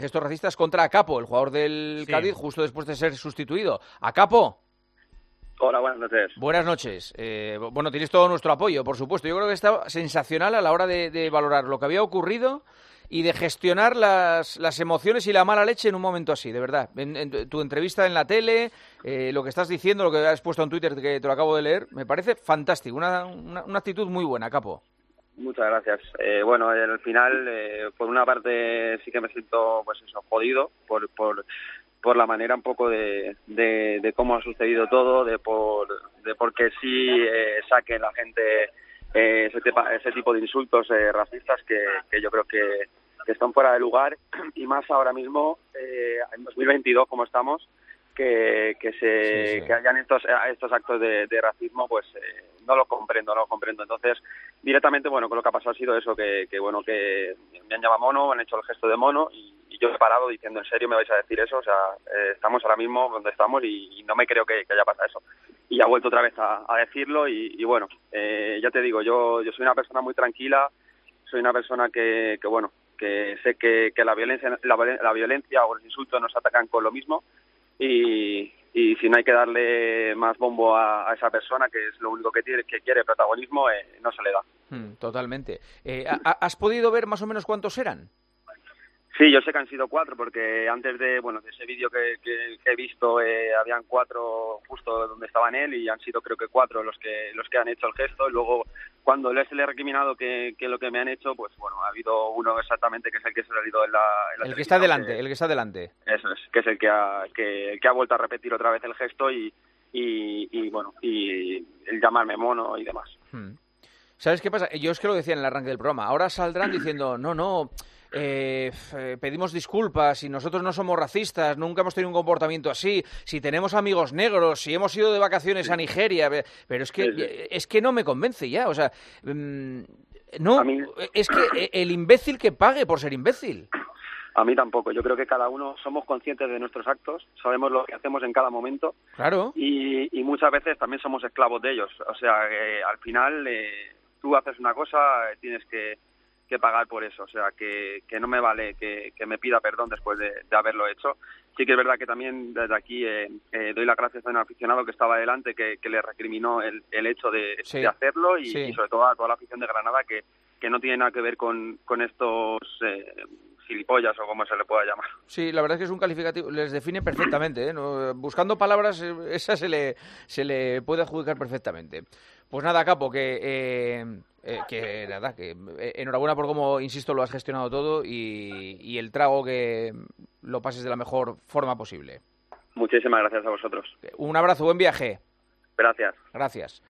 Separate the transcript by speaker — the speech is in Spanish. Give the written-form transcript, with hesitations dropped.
Speaker 1: Gestos racistas contra Acapo, el jugador del Cádiz, justo después de ser sustituido. Acapo.
Speaker 2: Hola, buenas noches.
Speaker 1: Buenas noches. Bueno, tienes todo nuestro apoyo, por supuesto. Yo creo que está sensacional a la hora de valorar lo que había ocurrido y de gestionar las emociones y la mala leche en un momento así, de verdad. En tu entrevista en la tele, lo que estás diciendo, lo que has puesto en Twitter, que te lo acabo de leer, me parece fantástico. Una actitud muy buena, Capo.
Speaker 2: Muchas gracias. Bueno, al final, por una parte sí que me siento, pues eso, jodido por la manera un poco de cómo ha sucedido todo, de por qué sí saquen la gente ese tipo de insultos racistas que yo creo que están fuera de lugar, y más ahora mismo, en 2022 como estamos, que hayan estos actos de racismo, pues no lo comprendo. Entonces, directamente, bueno, con lo que ha pasado ha sido eso, que me han llamado mono, han hecho el gesto de mono, y yo he parado diciendo, ¿en serio me vais a decir eso? O sea, estamos ahora mismo donde estamos y no me creo que haya pasado eso. Y ha vuelto otra vez a decirlo y bueno, ya te digo, yo soy una persona muy tranquila, soy una persona que sé que la violencia o los insultos nos atacan con lo mismo, y si no hay que darle más bombo a esa persona, que es lo único que quiere protagonismo, no se le da.
Speaker 1: Totalmente. ¿Has podido ver más o menos cuántos eran?
Speaker 2: Sí, yo sé que han sido 4, porque antes de ese vídeo que he visto, habían 4 justo donde estaban él, y han sido creo que 4 los que han hecho el gesto, y luego cuando le he recriminado que lo que me han hecho, pues bueno, ha habido uno exactamente que es el que se ha salido en la
Speaker 1: el que está delante, el que está delante.
Speaker 2: Eso es, que es el que ha vuelto a repetir otra vez el gesto y bueno, y el llamarme mono y demás.
Speaker 1: ¿Sabes qué pasa? Yo es que lo decía en el arranque del programa. Ahora saldrán diciendo, no, pedimos disculpas, y nosotros no somos racistas, nunca hemos tenido un comportamiento así, si tenemos amigos negros, si hemos ido de vacaciones a Nigeria, pero es que no me convence ya, o sea, no, es que el imbécil que pague por ser imbécil.
Speaker 2: A mí tampoco. Yo creo que cada uno somos conscientes de nuestros actos, sabemos lo que hacemos en cada momento.
Speaker 1: Claro.
Speaker 2: Y muchas veces también somos esclavos de ellos. O sea, al final tú haces una cosa, tienes que pagar por eso. O sea, que no me vale que me pida perdón después de haberlo hecho. Sí que es verdad que también desde aquí doy las gracias a un aficionado que estaba delante, que le recriminó el hecho de hacerlo, y sobre todo a toda la afición de Granada, que no tiene nada que ver con estos gilipollas, o como se le pueda llamar.
Speaker 1: Sí, la verdad es que es un calificativo, les define perfectamente, ¿eh? No, buscando palabras, esa se le puede adjudicar perfectamente. Pues nada, Capo, que enhorabuena por cómo, insisto, lo has gestionado todo, y el trago, que lo pases de la mejor forma posible.
Speaker 2: Muchísimas gracias a vosotros.
Speaker 1: Un abrazo, buen viaje.
Speaker 2: Gracias.
Speaker 1: Gracias.